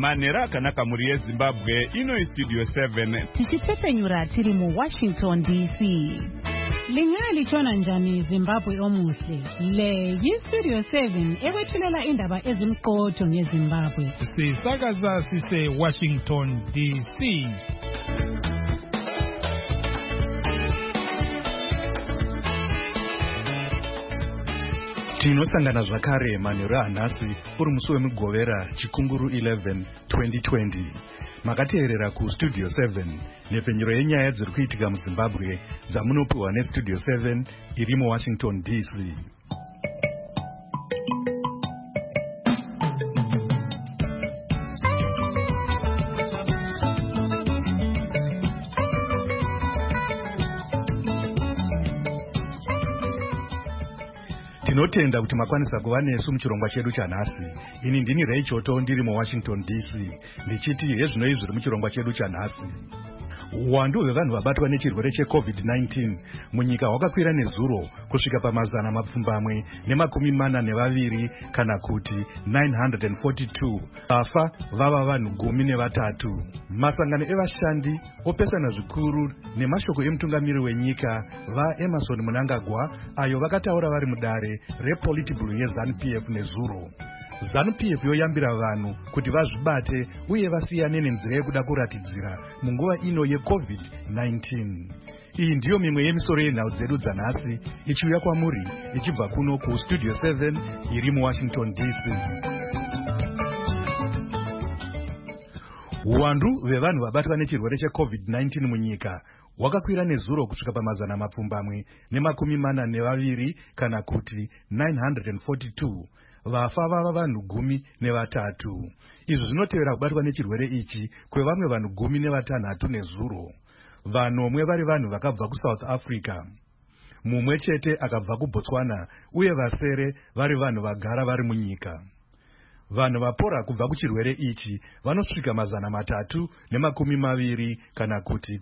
manera kanaka muri yeZimbabwe ino Studio 7 tichipfepfenyura tiri mu Washington DC. Lingali chona njani Zimbabwe omuhle. Le yiStudio 7 ewethulela indaba ezimqotho ngeZimbabwe. Sisakaza sise Washington DC. Tinosangana zvakare manheru anhasi uri musi wemugovera chikunguru 11 2020. Makateerera kuStudio 7 nhepfenyuro yenyaya dziri kuitika muZimbabwe dzamunopiwa neStudio 7 iri muWashington DC. Tinotenda kuti makwanisa kuva nesu muchirongwa chedu chanhasi. Ini ndini Ray Choto ndiri muWashington DC. Ndichiti hezvino zviri muchirongwa chedu chanhasi. Uwandu hwevanhu vabatwa nechirwere cheCovid-19 munyika hwakakwira nezuro kusvika pamazana mapfumbamwe ne42 kana kuti 942. Vafa vava vanhu 13. Masangano evashandi opesana zvikuru nemashoko emutungamiri wenyika vaEmmerson Mnangagwa ayo vakataura vari mudare rePolitburo yeZANU-PF nezuro. ZANU-PF yoyambira vanhu kuti vazvibate uye vasiyane nenzira yekuda kuratidzira munguva ino yeCovid-19. Iyi ndiyo mimwe yemisoro yenhau dzedu dzanhasi ichiuya kwamuri ichibva kuno kuStudio 7 iri muWashington DC. Uwandu hwevanhu vabatwa nechirwere cheCovid-19 munyika hwakakwira nezuro kusvika pamazana mapfumbamwe ne42 kana kuti 942. Vafa vava vanhu 13. Izvi zvinotevera kubatwa nechirwere ichi kwevamwe vanhu 16 nezuro. Vanomwe vari vanhu vakabva kuSouth Africa, mumwe chete akabva kuBotswana uye vasere vari vanhu vagara vari munyika. Vanhu vapora kubva kuchirwere ichi vanosvika mazana 320 kana kuti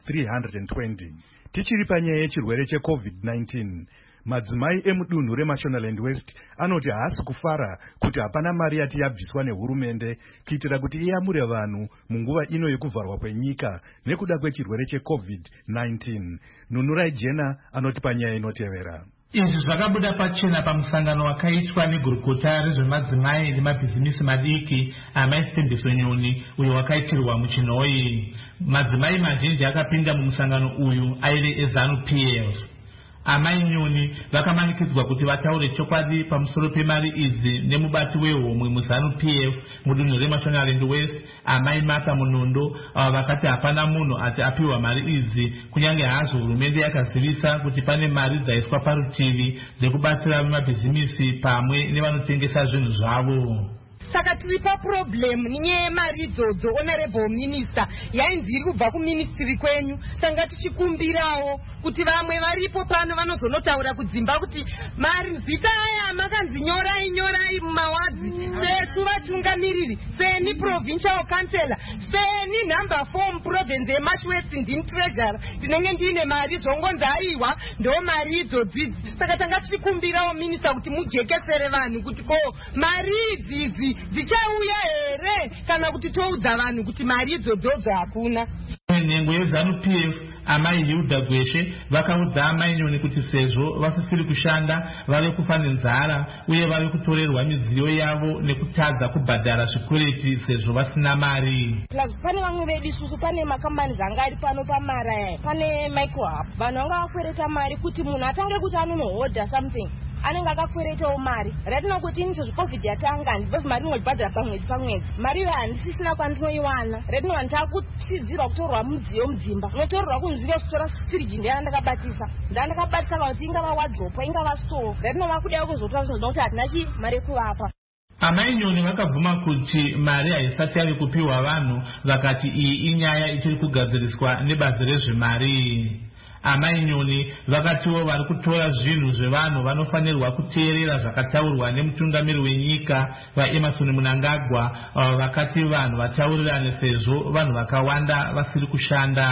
320. Tichiri panyaya yechirwere cheCovid-19, madzimai emudunhu reMashonaland West anoti haasi kufara kuti hapana mari yati yabviswa nehurumende kuitira kuti iyamure vanhu munguva ino yekuvharwa kwenyika nekuda kwechirwere cheCovid-19. Nunurai Jena anoti panyaya inotevera. Izvi zvakabuda pachena pamusangano wakaitwa negurukota rezvemadzimai nemabhizimisi madiki amaisitembeswe Nyoni uyo wakaitirwa muChinhoyi. Madzimai mazhinji akapinda mumusangano uyu aive eZANU-PF. Amai Nyoni vakamanikidzwa kuti vataure chokwadi pamusoro pemari idzi nemubati wehomwe muZANU-PF mudunhu reMashonaland West, Amai Martha Munondo, avo vakati hapana munhu ati apiwa mari idzi kunyange hazvo hurumende yakazivisa kuti pane mari dzaiswa parutivi dzekubatsira vemabhizimisi pamwe nevanotengesa zvinhu zvavo. Saka tiri paproblem ninyaya yemari idzodzo. Honorable Minister yainzi iri kubva kuministry kwenyu. Tanga tichikumbirawo kuti vamwe varipo pano vanozonotaura kudzimba kuti mari zita aya makanzi nyorai mumawadzi sesu vatungamiriri seni provincial councillor seni number 4 muprovince yeMarch West ndini treasurer ndinenge ndiine mari zvongonzi aiwa ndo mari idzodzidzi. Saka tanga tichikumbirawo Minister kuti mujekesere vanhu kuti ko mari idzizi dzichauya here kana kuti toudza vanhu kuti mari idzodzo hakuna. Nhengo yeZANU-PF Amai Hilda Gweshe vakaudza Amai Nyoni kuti sezvo vasisiri kushanda vave kufa nenzara uye vave kutorerwa midziyo yavo nekutadza kubhadhara zvikureti sezvo vasina mari. Pane vamwe vedu isusu pane makambani anga ari pano pamara pane Microhub vanhu vanga vakwereta mari kuti munhu atange kuti anonohodha something anenge akakweretawo mari ratinokuti inizvo zveCovid yatanga ndibvesi mari inobhadhara pamwedzi mari iyo handisisina kwandinoiwana ratinowa ndakutsidzirwa kutorwa mudziyo mudzimba unotorerwa kunzvike kutora firiji ndandakabatisa kana kuti ingava wadropa ingava store ratinova kudayo kuzotora zvinhu zvinokuti hatina mari yekuvapa. Amai Nyoni vakabvuma kuti mari haisati yave kupiwa vanhu, vakati iyi inyaya ichiri kugadziriswa nebazi rezvemari. Amai Nyoni vakatiwo vari kutora zvinhu zvevanhu vanofanirwa kuteerera zvakataurwa nemutungamiri wenyika vaEmmerson Mnangagwa, vakati vanhu vataurirane sezvo vanhu vakawanda vasiri kushanda.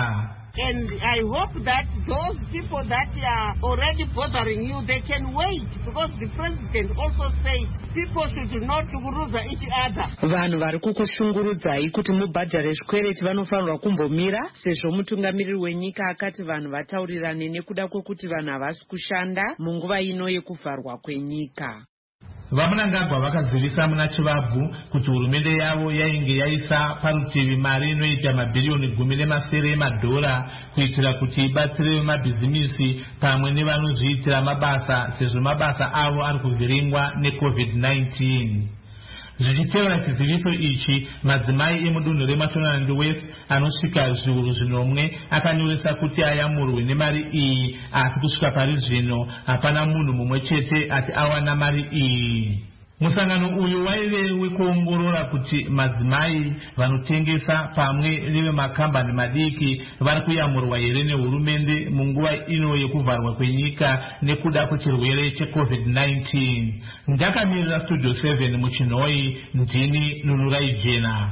And I hope that those people that are already bothering you, they can wait, because the president also said people should not lose each other. Vanhu vari kukushungurudzai kuti mubhadhare zvikwereti vanofanirwa kumbomira, sezvo mutungamiriri wenyika akati vanhu vataurirane nekuda kwekuti vanhu havasi kushanda munguva ino yekuvharwa kwenyika. Vamunangagwa vakazivisa muna Chivabvu kuti hurumende yavo yainge yaisa parutivi mari inoita mabhiriyoni 10 emadhora kuitira kuti ibatsire mabhizimisi pamwe nevanozviitira mabasa, sezvo mabasa avo ari kuvhiringwa neCovid-19. Zvichitevera chiziviso ichi, madzimai emudunhu reMashonaland West anosvika zviuru 9 akanyoresa kuti ayamurwe nemari iyi, asi kusvika pari zvino hapana munhu mumwe chete ati awana mari iyi. Musangano uyu waive wekuongorora kuti madzimai vanotengesa pamwe nevemakambani madiki vari kuyamurwa here nehurumende munguva ino yekuvharwa kwenyika nekuda kwechirwere cheCovid-19. Ndakamirira Studio 7 muChinoi, ndini Nunurai Jena.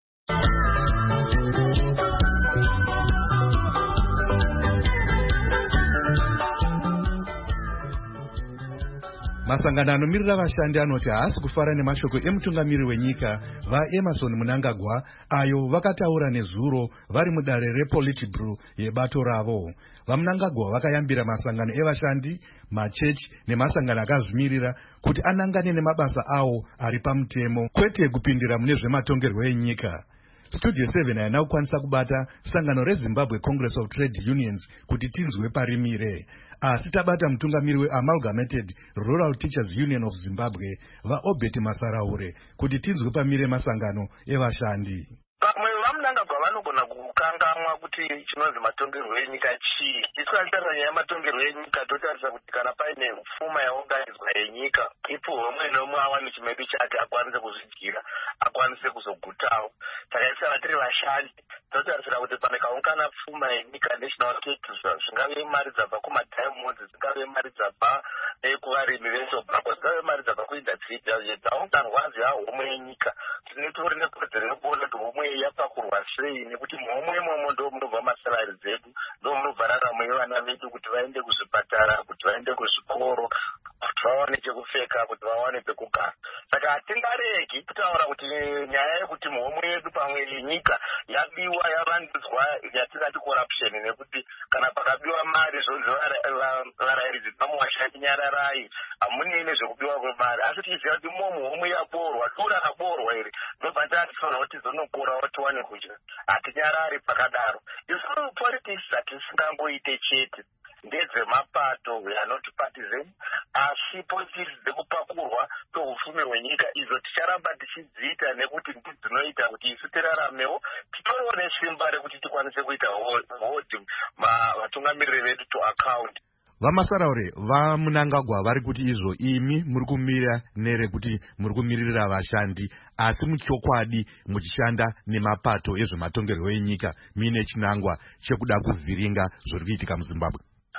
Masangano anomirira vashandi anoti haasi kufara nemashoko emutungamiriri wenyika vaEmerson Mnangagwa ayo vakataura nezuro vari mudare rePolitburo yebato ravo. VaMnangagwa vakayambira masangano evashandi, machechi nemasangano akazvimirira kuti anangane nemabasa awo ari pamutemo, kwete kupindira mune zvematongerwo enyika. Studio 7 haina kukwanisa kubata sangano reZimbabwe Congress of Trade Unions kuti tinzwe parimire, asi tabata mutungamiri weAmalgamated Rural Teachers Union of Zimbabwe vaObert Masaraure kuti tinzwe pamire masangano evashandi. Pamwe vaMnangagwa vanogona kukangamwa kuti chinonzi matongerwo enyika chii. Isu tarisa nyaya yematongerwo enyika totarisa kuti kana paine pfuma yaunganidzwa yenyika, ipo umwe nomwe awane chimedu chake akwanise kuzvidyira, akwanise kuzogutawo. Saka isu kana tiri vashandi totarisira kuti panekaungana pfuma yenyika, national taxes, zvingave mari dzabva kumadiamonds, dzingave mari dzabva kuvarimi veTobacco, dzingave mari dzabva kuindustry, dzaunganwazi homwe yenyika. Tinotori nekodzero yekuona kuti homwe yapakurwa sei, nekuti muhomwe imomo ndo munobva masalari dzedu, ndo munobva raramo yevana vedu kuti vaende kuzvipatara, kuti vaende kuzvikoro, kuti vawane chekupfeka, kuti vawane pekugara. Saka hatingaregi kutaura kuti nyaya yekuti muhomwe yedu pamwe yenyika yabiwa, yavandudzwa, yatingati corruption, nekuti kana pakabiwa mari zvonzi varairidzi pamuvashandi nyararai, hamunei nezvekubiwa kwemari. Asi tichiziva kuti muhomwe yaborwa, dura raborwa iri, ndobva tatifanira kuti tizonokorawo tiwane kudya. Hatinyarari pakadaro. Isu politics hatisingangoite chete ndedzemapato, we are not partisan, asi politics dzekupakurwa kwehupfumi hwenyika idzo ticharamba tichidziita nekuti ndidzinoita kuti isu tiraramewo, titoriwo nesimba rekuti tikwanise kuita hold vatungamiriri vedu to account. VaMasaraure vaMnangagwa vari kuti izvo imi muri kumira nerekuti muri kumirira vashandi, asi muchokwadi muchishanda nemapato ezvematongerwo enyika mine chinangwa chekuda kuvhiringa zviri kuitika muZimbabwe.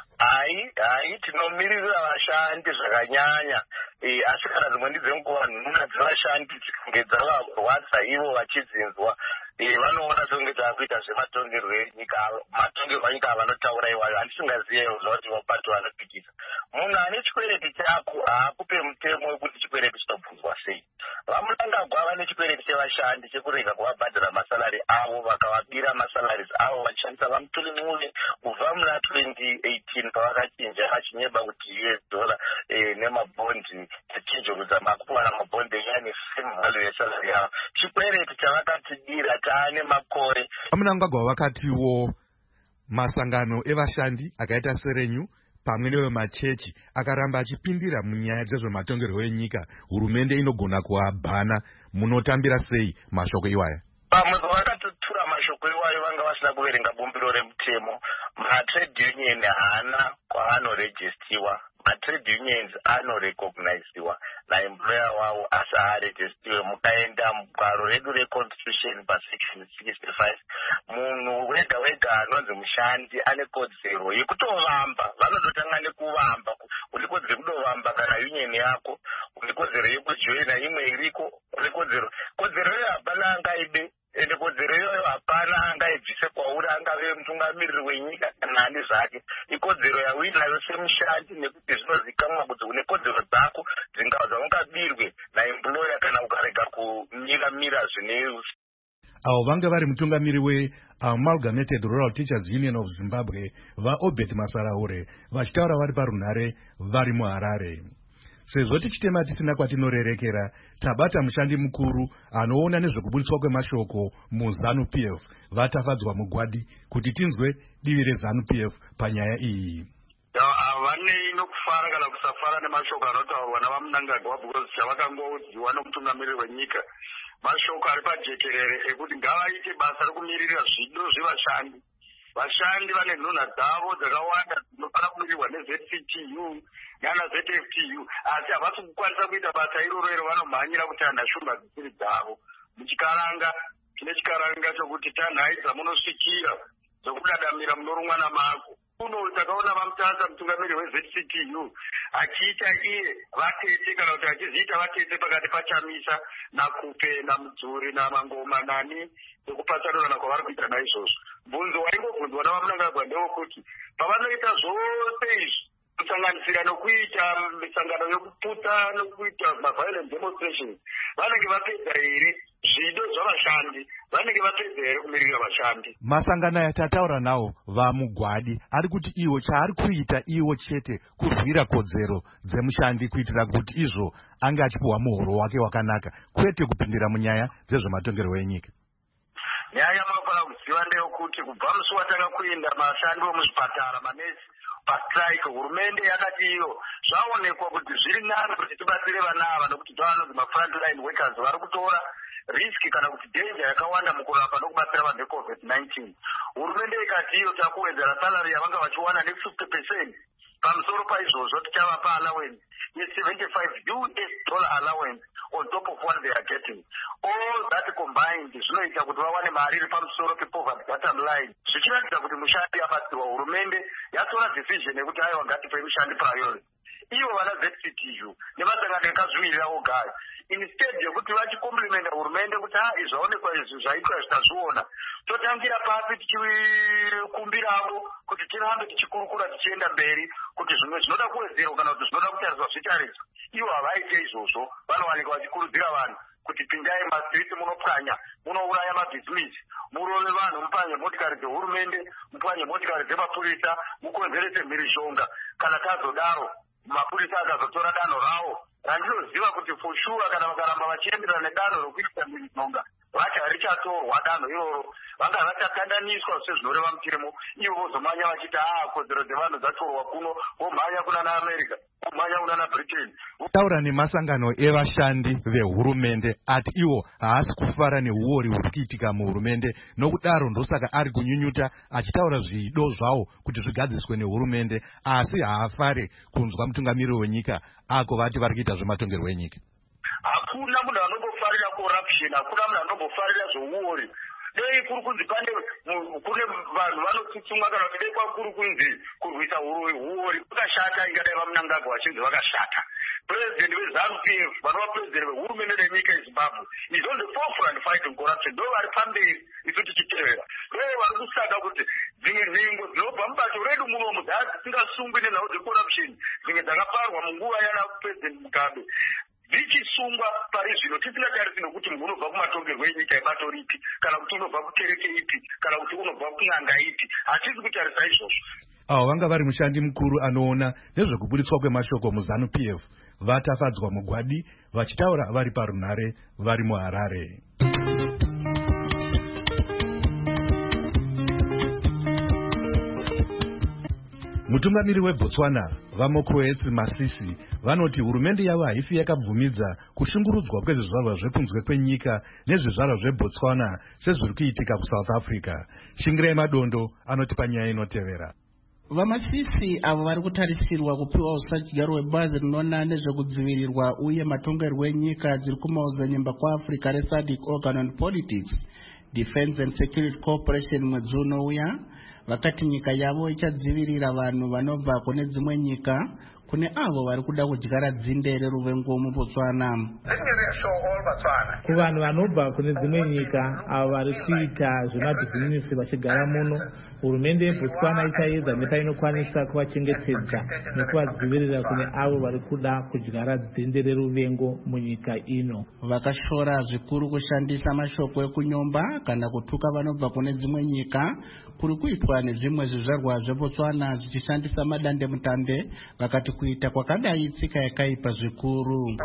Hai, tinomirira vashandi zvakanyanya, asi kana dzimweni dzenguva nhunha dzevashandi dzikange dzavarwadza ivo vachidzinzwa, vanoona songe dzakuita zvematongerwo enyika, matongerwo enyika avanotaura iwayo, handisingaziyewo zvekuti mapato vanopikisa. Munhu ane chikwereti chako haakupe mutemo wekuti chikwereti chinobvunzwa sei. VaMnangagwa vane chikwereti chevashandi chekurega kuvabhadhira masalari avo, vakavabira masalari avo vachishandisa vaMutuli Ncube kubva muna 2018 pavakachinja vachinyeba kuti $, nemabhondi achinjurudza makuwana mabhondi yani same value yesalari yavo. Chikwereti chavakatidira taane makore. VaMnangagwa vakatiwo masangano evashandi akaita serenyu pamwe nevemachechi akaramba achipindira munyaya dzezvematongerwo enyika, hurumende inogona kuabhana. Munotambira sei mashoko iwaya? Pamwe pavakatotura mashoko iwayo vanga vasina kuverenga bumbiro remutemo. Matrade union haana kwaanorejistiwa, matrade unions anorecogniziwa naemployer wavo asi haarejistiwe. Mukaenda mugwaro redu reconstitution pasection 65, munhu wega wega anonzi mushandi ane kodzero yekutovamba. Vanototanga nekuvamba, une kodzero yekudovamba kana union yako, une kodzero yekujoina imwe iriko, une kodzero iyo hapana angaibe ende kodzero iyoyo hapana angaibvise kwauri, angave mutungamiriri wenyika kana ani zvake. Ikodzero yauinayo semushandi, nekuti zvinozikanwa kuti une kodzero dzako dzaungabirwe naemployer kana ukarega kumiramira zvine. Avo vanga vari mutungamiri weAmalgamated Rural Teachers Union of Zimbabwe vaObed Masaraure vachitaura vari parunhare vari muHarare. Sezvo tichitema tisina kwatinorerekera, tabata mushandi mukuru anoona nezvekuburitswa kwemashoko muZANU-PF vatafadzwa mugwadi kuti tinzwe divi reZANU-PF panyaya iyi. Havanei nokufara kana kusafara nemashoko anotaurwa navamunangagwa, because chavakangoudziwa nomutungamiriri wenyika mashoko ari pajekerere ekuti ngavaite basa rekumirira zvido zvevashandi. Vashandi vane nhunha dzavo dzakawanda dzinofanira kumirirwa neZCTU nana ZFTU, asi havasi kukwanisa kuita basa iroro iro, vanomhanyira kutanda shumba dzisiri dzavo. Muchikaranga tine chikaranga chokuti tanhai dzamunosvikira dzokudadamira munorumwa namako. Uno takaona vamutasa mutungamiriri weZCTU achiita iye vatete, kana kuti achiziita vatete pakati paChamisa naKupe naMudzuri naMangoma nani ekupatsanurana kwavari kuita naizvozvo. Bvunzo waingobvunzwa navamunangagwa ndewokuti pavanoita zvose izvi, kusanganisira nokuita misangano yokuputsa nokuita maviolent demonstrations, vanenge vapedza here zvido zvavashandi? Vanenge vapedza here kumirira vashandi? Masangano atataura nawo vamugwadi ari kuti iwo chaari kuita iwo chete kurwira kodzero dzemushandi kuitira kuti izvo ange achipiwa muhoro wake wakanaka, kwete kupindira munyaya dzezvematongerwo enyika. Nyaya munofanira kuziva ndeyokuti kubva musi watanga kuenda vashandi vemuzvipatara manesi pastrike, hurumende yakati iyo zvaonekwa kuti zviri nani kuti tibatsire vana ava, nokuti vanonzi mafrontline workers vari kutora riski kana kuti danger yakawanda mukurapa nokubatsira vanhu veCovid-19. Hurumende ikati iyo takuwedzera salary yavanga vachiwana ne50% pamusoro paizvozvo tichavapa allowance ye$75 allowance on top of what they are getting. All that combined zvinoita kuti vawane mari iri pamusoro pepoverty bottom line, zvichiratidza kuti mushandi abatsirwa. Hurumende yatora decision yekuti aiwa ngatipe mushandi priority. Ivo vana ZCTU nemasangano ekazvimirira ogaya, instead yekuti vachikomplimenta hurumende kuti izvaonekwa izvi zvaitwa zvitazviona, totangira papi tichikumbiravo kuti tirambe tichikurukura tichienda mberi, kuti zvimwe zvinoda kuwedzerwa kana kuti zvinoda kutariswa zvitariswa. Ivo havaite izvozvo, vanowanika vachikurudzira vanhu kuti pindai mastriti munopwanya, munouraya mabhizimisi, murove vanhu, mupanye motikari dzehurumende, mupanye motikari dzemapurisa, mukonzerese mhirizhonga. Kana tazodaro mapurisa akazotora danho ravo randinoziva kuti for sure kana vakaramba vachienderana nedanho rokuita mhirizhonga vacha richatorwa danho iroro, vanga vachakandaniswa sezvinoreva mutirimo. Ivo vozomhanya vachiti kodzero dzevanhu dzatorwa kuno, vomhanya kuna naAmerica, vomhanya kuna naBritain. Taura nemasangano evashandi vehurumende ati iwo haasi kufara neuori huri kuitika muhurumende, nokudaro ndosaka ari kunyunyuta achitaura zvido zvawo kuti zvigadziswe nehurumende, asi haafare kunzwa mutungamiriri wenyika ako vati vari kuita zvematongerwo enyika. Hakuna munhu anombofarira corruption, hakuna munhu anombofarira zvouori. Dei kuri kunzi pane kune vanhu vanotsutsumwa kana kuti dei kwakuri kunzi kurwisa uori kwakashata, ingadai vamunangagwa vachinzi vakashata. President weZANU-PF, vanova president vehurumende renyika yeZimbabwe, is on the forefront fighting corruption. Ndo vari pamberi isu tichitevera. Dei vari kusaka kuti dzimwe nhengo dzinobva mubato redu munomu dzisingasungwi nenhau dzecorruption, dzimwe dzakaparwa munguva yana President Mugabe, dzichisungwa pari zvino tisingatarisi nokuti munhu unobva kumatongerwo enyika ebato ripi, kana kuti unobva kukereke ipi, kana kuti unobva kun'anga ipi. Hatisi kutarisa izvozvo. Avo vanga vari mushandi mukuru anoona nezvekuburitswa kwemashoko muZANU-PF vatafadzwa mugwadi, vachitaura vari parunhare vari muHarare. Mutungamiri weBotswana vaMokroetsi Masisi vanoti hurumende yavo haifi yakabvumidza kushungurudzwa kwezvizvarwa zvekunze kwenyika nezvizvarwa zveBotswana sezviri kuitika kuSouth Africa. Shingirai Madondo anoti panyaya inotevera. Vamasisi avo vari kutarisirwa kupiwa usatyigaro hwebazi rinoona nezvekudzivirirwa uye matongerwo enyika dziri kumaodzanyemba kwaAfrica reSADC Organ on Politics, Defence and Security Cooperation mwedzi unouya vakati nyika yavo ichadzivirira vanhu vanobva kune dzimwe nyika kune avo vari kuda kudyara dzinde reruvengo muBotswana. Kuvanhu vanobva kune dzimwe nyika avo vari kuita zvemabhizinisi vachigara muno, hurumende yeBotswana ichaedza nepainokwanisa kuvachengetedza nekuvadzivirira kune avo vari kuda kudyara dzinde reruvengo munyika ino. Vakashora zvikuru kushandisa mashoko ekunyomba kana kutuka vanobva kune dzimwe nyika kuri kuitwa nezvimwe zvizvarwa zveBotswana zvichishandisa madandemutande, vakati kuita kwakadai tsika yakaipa zvikuru.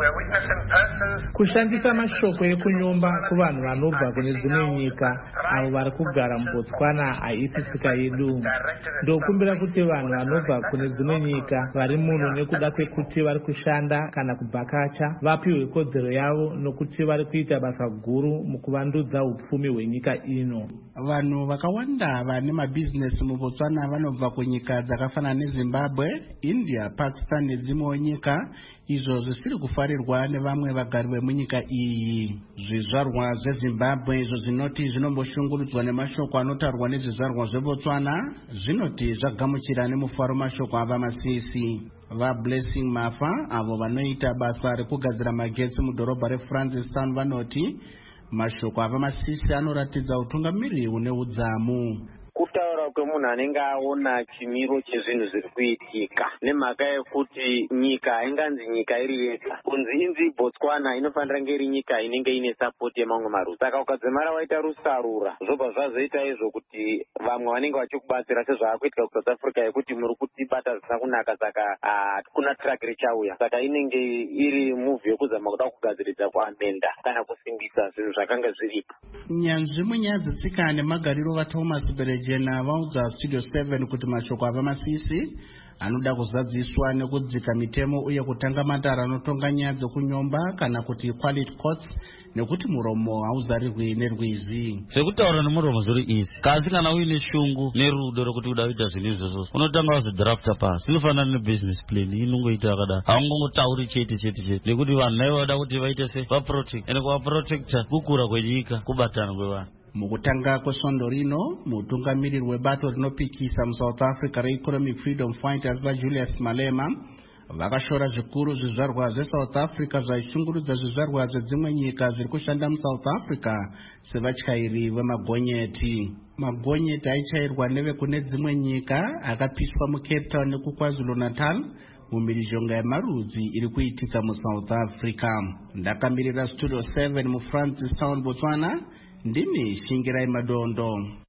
Kushandisa mashoko ekunyomba kuvanhu vanobva kune dzimwe nyika avo vari kugara muBotswana haisi tsika yedu. Ndokumbira kuti vanhu vanobva kune dzimwe nyika vari muno nekuda kwekuti vari kushanda kana kubhakacha vapiwe kodzero yavo nokuti vari kuita basa guru mukuvandudza upfumi hwenyika ino. Vanhu vakawanda vane mabhizinesi muBotswana vanobva kunyika dzakafanana neZimbabwe, India, Pakistan nedzimwewo nyika, izvo zvisiri kufarirwa nevamwe vagari vemunyika iyi. Zvizvarwa zveZimbabwe izvo zvinoti zvinomboshungurudzwa nemashoko anotaurwa nezvizvarwa zveBotswana zvinoti zvagamuchira nemufaro mashoko avaMasisi. VaBlessing Mafa avo vanoita basa rekugadzira magetsi mudhorobha reFrancistown vanoti mashoko avaMasisi anoratidza utungamiri une udzamu. Kutaura kwemunhu anenge aona chimiro chezvinhu zviri kuitika nemhaka yekuti nyika hainganzi nyika iri yega, kunzi inzi Botswana inofanira kunge iri nyika inenge ine sapoti yemamwe marudzi. Saka ukadzimara waita rusarura zvobva zvazoita izvo kuti vamwe vanenge vachikubatsira sezvaakuitika kuSouth Africa yekuti muri kutibata zvisina kunaka, saka kuna track richauya. Saka inenge iri muvhi yekuzama kuda kugadziridza kuamenda kana kusimbisa zvinhu zvakanga zviripo. Nyanzvi munyaya dzetsika nemagariro vaThomas Berejena vaudza Studio 7 kuti mashoko avaMasisi anoda kuzadziswa nekudzika mitemo uye kutanga matara anotonga nyaya dzekunyomba kana kuti equality courts, nekuti muromo hauzarirwi nerwizi. Zvekutaura nemuromo zviri easy, kasi kana uine shungu nerudo rekuti uda kuita zvinhu izvozvo unotanga wazodrafta pasi. Inofanana nebusiness plan inongoita yakadaro, haungongotauri chete nekuti vanhu naivo vada kuti vaite se vaprotect, ende kuvaprotecta kukura kwenyika, kubatana kwevanhu. Mukutanga kwesvondo rino, mutungamiriri webato rinopikisa muSouth Africa reEconomic Freedom Fighters vaJulius Malema vakashora zvikuru zvizvarwa zveSouth Africa zvaishungurudza zvizvarwa zvedzimwe nyika zviri kushanda muSouth Africa sevatyairi vemagonyeti. Magonyeti aichairwa nevekune dzimwe nyika akapiswa muCape Town nekuKwaZulu Natal mumhirizhonga yemarudzi iri kuitika muSouth Africa. Ndakamirira Studio 7 muFrancistown, Botswana. Ndini Shingirai Madondo.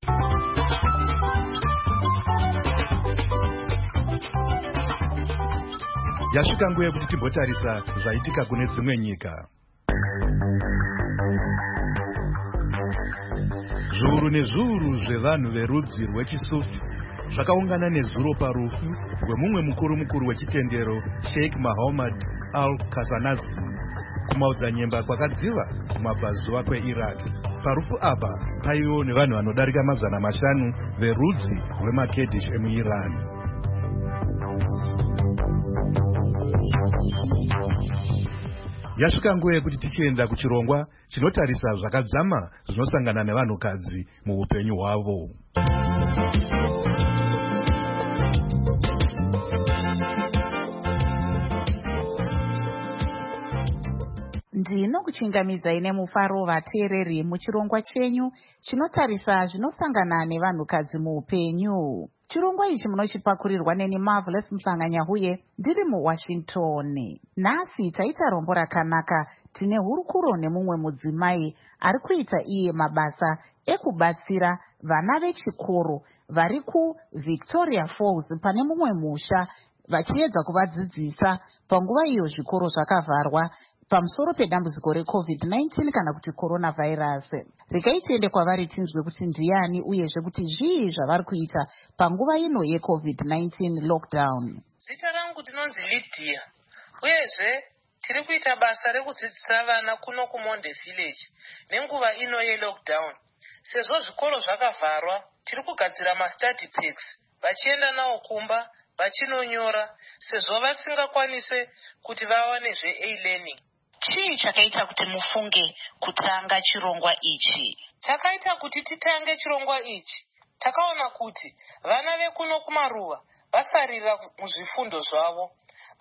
Yasvika nguva yekuti timbotarisa zvaitika kune dzimwe nyika. Zviuru nezviuru zvevanhu verudzi rwechiSufi zvakaungana nezuro parufu rwemumwe mukuru wechitendero Sheikh Mohammed Al-Qasanazi kumaodzanyemba kwakadziva kumabvazuva kweIraq. Parufu apa paivo nevanhu vanodarika 500 verudzi rwemaKurdish emuIran. Yasvika nguva yekuti tichienda kuchirongwa chinotarisa zvakadzama zvinosangana nevanhukadzi muupenyu hwavo. Ndinokuchingamidzai nemufaro vateereri muchirongwa chenyu chinotarisa zvinosangana nevanhukadzi muupenyu. Chirongwa ichi munochipakurirwa neni Marvelous Mhlanganyahuye ndiri muWashington. Nhasi taita rombo rakanaka. Tine hurukuro nemumwe mudzimai ari kuita iye mabasa ekubatsira vana vechikoro vari kuVictoria Falls pane mumwe musha, vachiedza kuvadzidzisa panguva iyo zvikoro zvakavharwa pamusoro pedambudziko reCovid-19 kana kuti coronavirus. Regai tiende kwavari tinzwe kuti ndiani uyezve kuti zvii zvavari kuita panguva ino yeCovid-19 lockdown. Zita rangu ndinonzi Lydia, uyezve tiri kuita basa rekudzidzisa vana kuno kuMonde Village nenguva ino yelockdown. Sezvo zvikoro zvakavharwa, tiri kugadzira mastudy packs vachienda nawo kumba vachinonyora sezvo vasingakwanise kuti vawane zve-e-learning. Chii chakaita kuti mufunge kutanga chirongwa ichi? Chakaita kuti titange chirongwa ichi, takaona kuti vana vekuno kumaruva vasarira muzvifundo zvavo.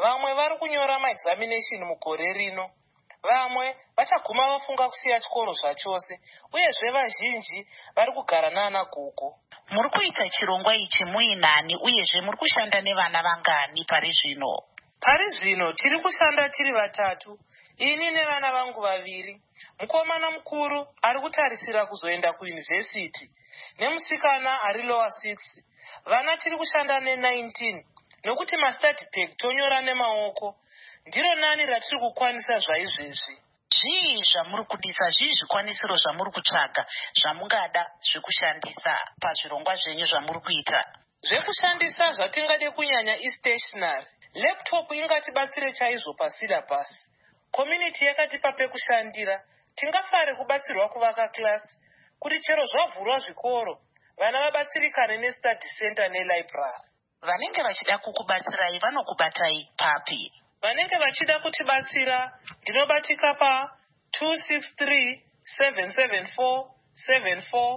vamwe vari kunyora maexamination mugore rino, vamwe vachaguma vafunga kusiya chikoro zvachose, uyezve vazhinji vari kugara naana guku. Muri kuita chirongwa ichi muinani uyezve muri kushanda nevana vangani pari zvino? Pari zvino tiri kushanda tiri vatatu, ini nevana vangu vaviri. Mukomana mukuru ari kutarisira kuzoenda kuyunivhesiti nemusikana ari lower 6. Vana tiri kushanda ne19 nokuti mastudy pack tonyora nemaoko. Ndiro nani ratiri kukwanisa zvaizvezvi. Zvii zvamuri kudisa, zvii zvikwanisiro zvamuri kutsvaga zvamungada zvekushandisa pazvirongwa zvenyu zvamuri kuita? Zvekushandisa zvatingade kunyanya istationary. Laptop ingatibatsire chaizvo pasyllabus. Community yakatipa pekushandira. Tingafare kubatsirwa kuvaka klasi kuti chero zvavhurwa zvikoro vana vabatsirikane nestudy center nelibrary. Vanenge vachida kukubatsirai vanokubatai papi? Vanenge vachida kutibatsira ndinobatika pa 263 774 74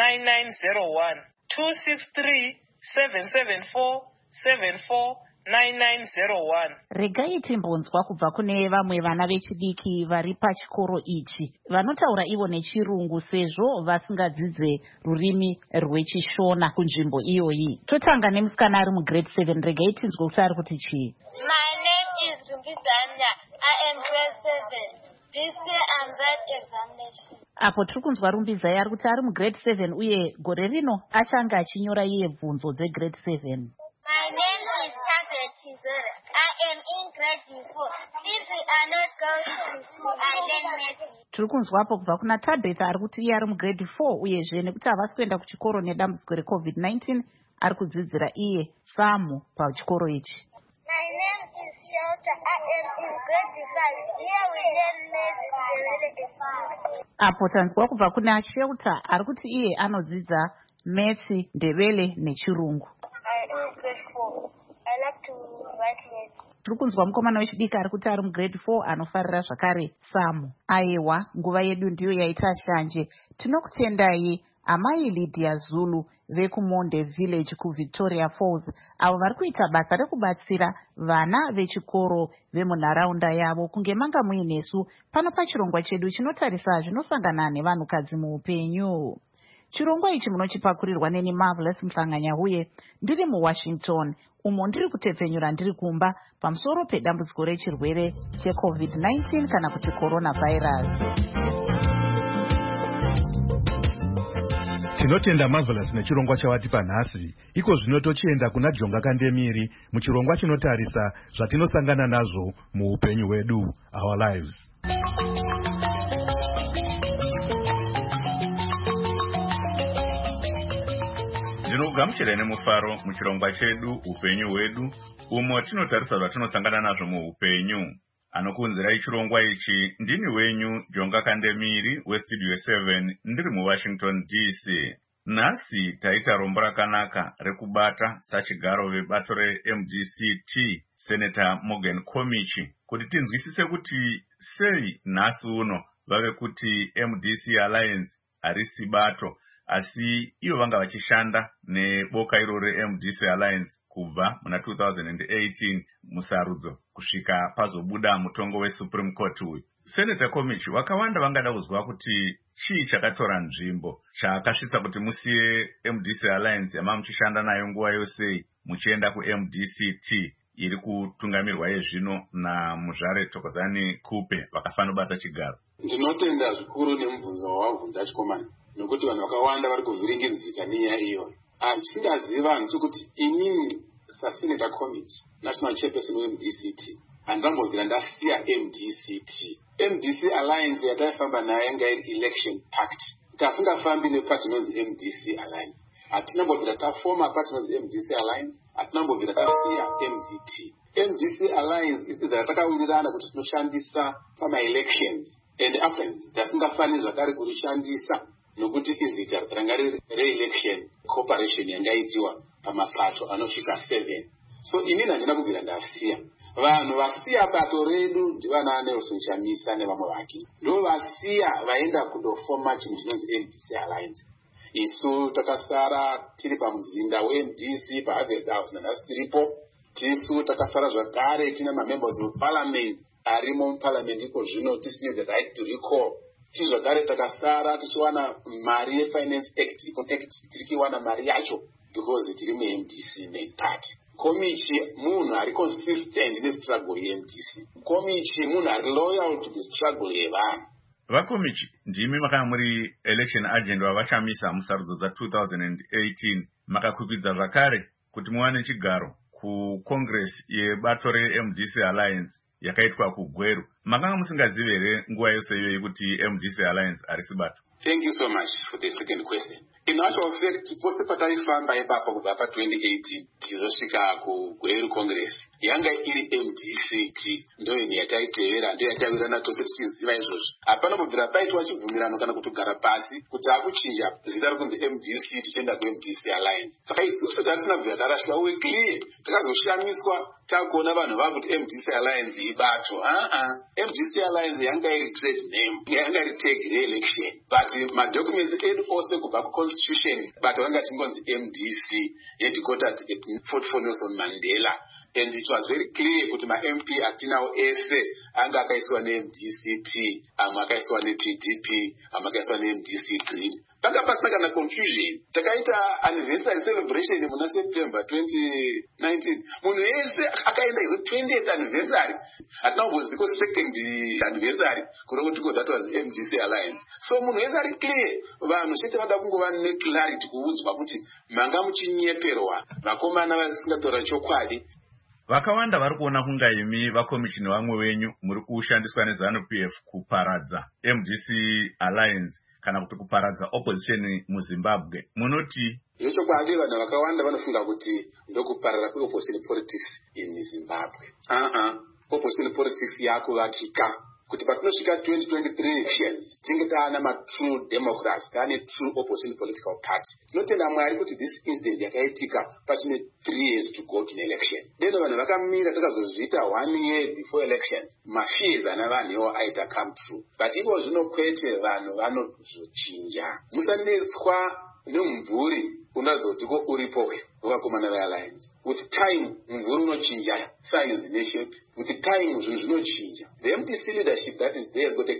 9901 263 774 74 9901. Regai timbonzwa kubva kune vamwe vana vechidiki vari pachikoro ichi vanotaura ivo nechirungu sezvo vasingadzidze rurimi rwechishona kunzvimbo iyoyi. Totanga nemusikana ari mugrade 7. Regai tinzwe kuti ari kuti chii. My name is Zungizanya. I am grade 7. This year I'm writing examination. Apo tiri kunzwa Rumbidzai ari kuti ari mugrade 7 uye gore rino achange achinyora iye bvunzo dzegrade 7. My name is Chizere. I am in grade 4. If we are not going to school, I learn math. Tiri kunzwapo kubva kuna Tabeth ari kuti iye ari mugrade 4 uyezve nekuti havasi kuenda kuchikoro nedambudziko reCovid-19 ari kudzidzira iye samu pachikoro ichi. My name is Shelter. I am in grade 5. Here we learn math. Apo tanzwa kubva kuna Shelter ari kuti iye anodzidza metsi, ndebele nechirungu. I am in grade 4. I like to write maths. Tiri kunzwa mukomana wechidiki ari kuti ari mugrade 4 anofarira zvakare samu. Aiwa, nguva yedu ndiyo yaita shanje. Tinokutendai amai Lydia Zulu vekuMonde Village kuVictoria Falls, avo vari kuita basa rekubatsira vana vechikoro vemunharaunda yavo kunge manga muinesu pano pachirongwa chedu chinotarisa zvinosangana nevanhukadzi muupenyu. Chirongwa ichi munochipakurirwa neni Marvelous Mhlanganya-Huye ndiri muWashington, umo ndiri kutepfenyura ndiri kumba pamusoro pedambudziko rechirwere cheCovid-19 kana kuti coronavirus. Tinotenda Marvelous nechirongwa chawatipa nhasi. Iko zvino tochienda kuna Jonga Kandemiri muchirongwa chinotarisa zvatinosangana nazvo muupenyu hwedu, our lives. Ndinogamuchira nemufaro muchirongwa chedu upenyu hwedu, umo tinotarisa zvatinosangana nazvo muupenyu. Anokunzirai chirongwa ichi ndini wenyu Jonga Kandemiri weStudio 7 ndiri muWashington DC. Nhasi taita rombo rakanaka rekubata sachigaro vebato reMDCT Senator Morgan Komichi kuti tinzwisise kuti sei nhasi uno vave kuti MDC Alliance harisi bato, asi ivo vanga vachishanda neboka iro reMDC Alliance kubva muna 2018 musarudzo kusvika pazobuda mutongo weSupreme Court uyu. Senator Komichi wakawanda vangada kuzwa kuti chii chakatora nzvimbo chaakasvitsa kuti musiye MDC Alliance yama muchishanda nayo nguva yose muchienda kuMDCT iri kutungamirwa yezvino naMuzvare Thokozani Kupe vakafanobata chigaro. Ndinotenda zvikuru nemubvunzo wawabvunza chikomana, nokuti vanhu vakawanda vari kuvhiringidzika nenyaya iyoyo. Achisingaziva ndikuti inini saSenator Komichi, National Chairperson weMDCT, handambobvira ndasiya MDCT. MDC Alliance yataifamba nayo yanga iri election pact. Tasingafambi nepati inonzi MDC Alliance. Hatinambobvira tafoma pati inonzi MDC Alliance. Hatinambobvira tasiya MDT. MDC Alliance isiza ratakawirirana kuti tinoshandisa pama-elections. And afterwards, tasingafaniri zvakare kurishandisa nokuti izita ranga riri re-election cooperation yangaitiwa pamapato anosvika 7. So inini handina kubvira ndasiya. Vanhu vasiya bato redu ndivana Nelson Chamisa nevamwe vake. Ndo vasiya vaenda kundofoma chinhu chinonzi MDC Alliance. Isu takasara tiri pamuzinda weMDC paHarvest House nanhasi tiripo. tisu takasara zvakare tina mamembers of parliament arimo muparliament iko zvino tisine the right to recall. Tisi zvakare takasara tichiwana mari yefinance act tirikiwana mari yacho because tiri muMDC main party. Komichi munhu ari consistent nestruggle yeMDC. Komichi munhu ari loyal to the struggle yevanhu. Vakomichi ndimi makanga muri election agent wavachamisa musarudzo dza 2018 makakwikwidzwa zvakare kuti muwane chigaro kucongress yebato reMDC Alliance yakaitwa kuGweru. Makanga musingazivi here nguva yose iyoyi kuti MDC Alliance harisi bato? Thank you so much for the second question. In actual fact, poste pataifamba ipapo kubva pa 2018 tizosvika kuGweru Congress yanga iri MDCT ndo ine yataitevera ndo yatawirirana tose tichiziva izvozvo. Hapana kubvira paitwa chibvumirano kana kutogara pasi kuti akuchinja zita rokunzi MDC tichienda kuMDC Alliance. Saka isusu tatisina kubvira tarashika uye clear takazoshamiswa takuona vanhu vakuti MDC Alliance ibato. MDC Alliance yanga iri trade name, yanga iri tag re-election, but madocuments edu ose kubva kuconstitution but wanga chingonzi MDC headquartered at Fort Nelson Mandela, and it was very clear kuti ma-MP atinawo ese anga akaiswa ne-MDCT, amwe akaiswa ne-PDP, amwe akaiswa ne-MDC Green. Paka pasina kana confusion. Takaita anniversary celebration muna September 2019. Munhu ese akaenda izo 20th anniversary. Hatina kubonziko second anniversary kuroti that was MDC Alliance. So munhu ese ari clear. Vanhu chete vada kungova neclarity kuudzwa kuti manga muchinyeperwa vakomana vasingatora chokwadi. Vakawanda vari kuona kunga imi vakomishini vamwe venyu muri kushandiswa neZANU-PF kuparadza MDC Alliance kana kuti kuparadza opposition muZimbabwe. Munoti yechokwadi vanhu vakawanda vanofunga kuti ndokuparara kweopposition politics in Zimbabwe. Opposition politics yakuvakika kuti patinosvika 2023 elections tinge taana ma-true democrats, taane true opposition political party. Tinotenda Mwari kuti this incident yakaitika pachine 3 years to go to an election. Deno vanhu vakamira takazozviita 1 year before elections. Mafears ana vanhu iwo aita come true. But ivo zvino kwete vanhu vanozochinja. Musanetswa nemumvuri unazotiko uripowe wakakomana veAlliance. With time mvuri unochinja, size neshape. With time zvinhu zvinochinja. The MDC leadership that is there has got a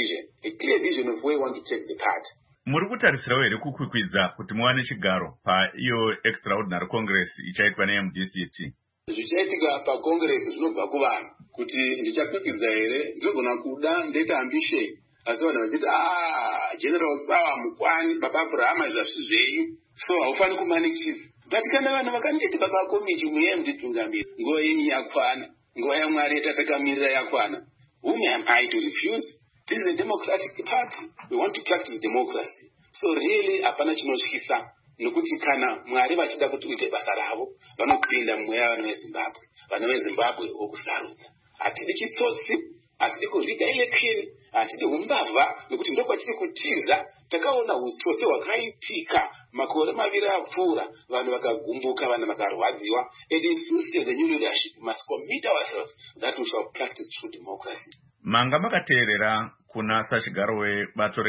clear vision of where we want to take the party. Muri kutarisirawo here kukwikwidza kuti muwane chigaro iyo extraordinary congress ichaitwa neMDCT? Zvichaitika pacongress zvinobva kuvanhu kuti ndichakwikwidza here, ndinogona kuda ndeta ambition. Asi vanhu vachiti General Tsawa Mukwani, Baba Abrahama zvasi zvenyu, so haufani kumanikiza. But kana vanhu vakanditi baba Komichi muye mutitungamiri, nguva yenyu yakwana, nguva yaMwari yatakamirira yakwana. Whom am I to refuse? This is a democratic party. We want to practice democracy. So really hapana chinotyisa. Nokuti kana Mwari vachida kuti uite basa ravo, vanopinda mumweya vanhu veZimbabwe. Vanhu veZimbabwe vokusarudza. Hatidi chitsotsi, hatidi kuzvika election, hatidi umbavha, nokuti ndokwatiri kutiza. Takaona utsotsi hwakaitika makore maviri apfuura, vanhu vakagumbuka, vanhu vakarwadziwa. And isusu as the new leadership must commit ourselves that we shall practice true democracy. Manga makateerera kuna sachigaro webato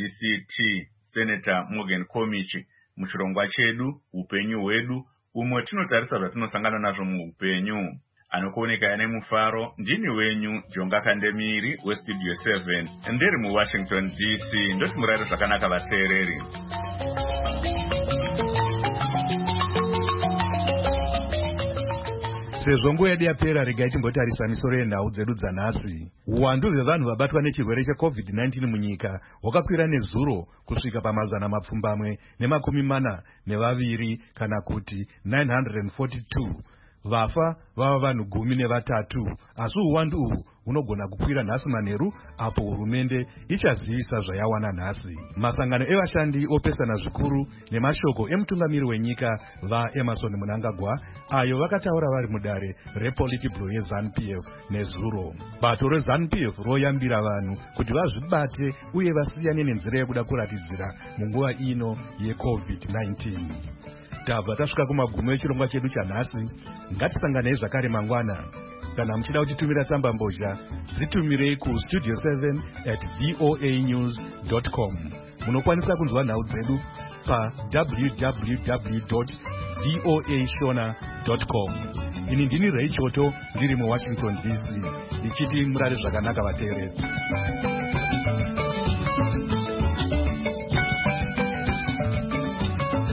reMDCT Senator Morgan Komichi muchirongwa chedu upenyu hwedu umwe tinotarisa zvatinosangana nazvo muupenyu. Anokuoneka ane mufaro ndini wenyu Jonga Kandemiri weStudio 7 ndiri muWashington DC. Ndoti murare zvakanaka vateereri. Sezvo nguva yedu yapera, regai timbotarisa misoro yenhau dzedu dzanhasi. Uwandu hwevanhu vabatwa nechirwere cheCovid-19 munyika hwakakwira nezuro kusvika pa142 kana kuti 942. Vafa vava vanhu 13, asi uwandu uhu unogona kukwira nhasi manheru apo hurumende ichazivisa zvayawana nhasi. Masangano evashandi opesana zvikuru nemashoko emutungamiri wenyika vaEmmerson Mnangagwa ayo vakataura vari mudare rePolitburo yeZANU-PF nezuro. Bato reZANU-PF royambira vanhu kuti vazvibate uye vasiyane nenzira yekuda kuratidzira munguva ino yeCovid-19. Tabva tasvika kumagumo echirongwa chedu chanhasi. Ngatisanganei zvakare mangwana. Kana muchida kutitumira tsamba mbozha, dzitumirei kustudio 7@voanews.com. Munokwanisa kunzwa nhau dzedu pa www.voashona.com. ini ndini Ray Choto ndiri muWashington DC ndichiti murare zvakanaka vateeredzi.